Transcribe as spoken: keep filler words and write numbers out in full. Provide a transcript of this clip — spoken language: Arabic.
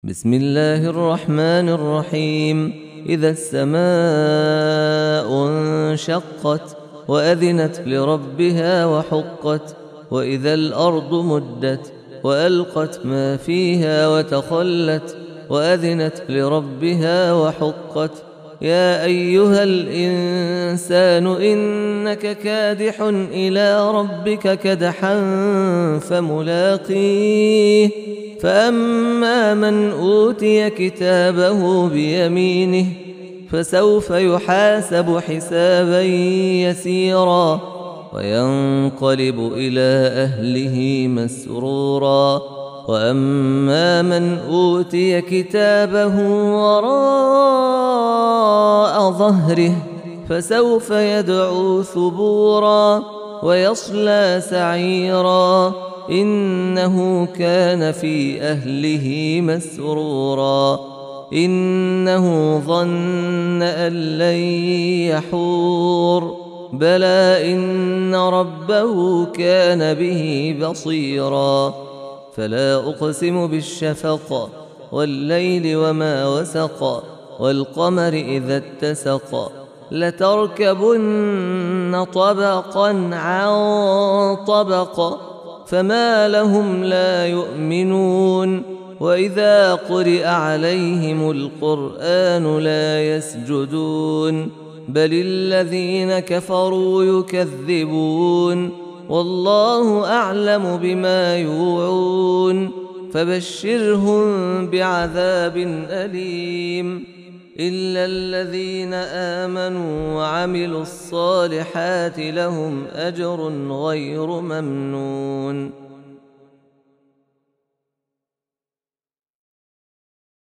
بسم الله الرحمن الرحيم. إذا السماء انشقت وأذنت لربها وحقت، وإذا الأرض مدت وألقت ما فيها وتخلت وأذنت لربها وحقت. يا أيها الإنسان إنك كادح إلى ربك كدحا فملاقيه. فأما من أوتي كتابه بيمينه فسوف يحاسب حسابا يسيرا وينقلب إلى أهله مسرورا. وأما من أوتي كتابه وراء ظهره فسوف يدعو ثبورا ويصلى سعيرا إنه كان في أهله مسرورا. إنه ظن أن لن يحور، بلى إن ربه كان به بصيرا. فلا أقسم بالشفق والليل وما وسق والقمر إذا اتسق لتركبن طبقا عن طبق فما لهم لا يؤمنون. وإذا قرئ عليهم القرآن لا يسجدون بل الذين كفروا يكذبون والله أعلم بما يوعون. فبشرهم بعذاب أليم إلا الذين آمنوا وعملوا الصالحات لهم أجر غير ممنون.